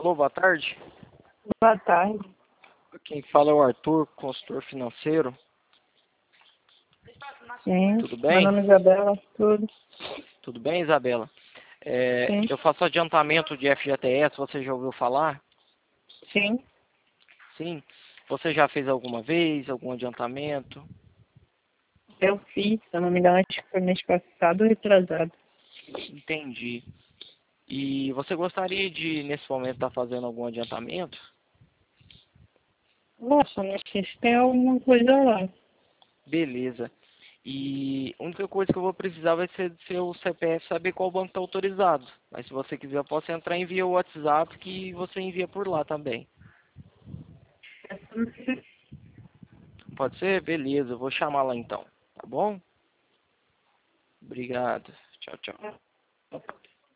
Alô, boa tarde. Boa tarde. Quem fala é o Arthur, consultor financeiro. Sim. Tudo Meu bem? nome é Isabela. Tudo. Tudo bem, Isabela? Sim. Eu faço adiantamento de FGTS, você já ouviu falar? Sim. Sim. Você já fez alguma vez algum adiantamento? Eu fiz, se eu não me engano, acho que foi mês passado ou retrasado. Entendi. E você gostaria de, nesse momento, estar fazendo algum adiantamento? Nossa, não sei se tem alguma coisa lá. Beleza. E a única coisa que eu vou precisar vai ser do seu CPF, saber qual banco está autorizado. Mas se você quiser, eu posso entrar e enviar o WhatsApp que você envia por lá também. Pode ser? Beleza, eu vou chamar lá então. Tá bom? Obrigado. Tchau, tchau.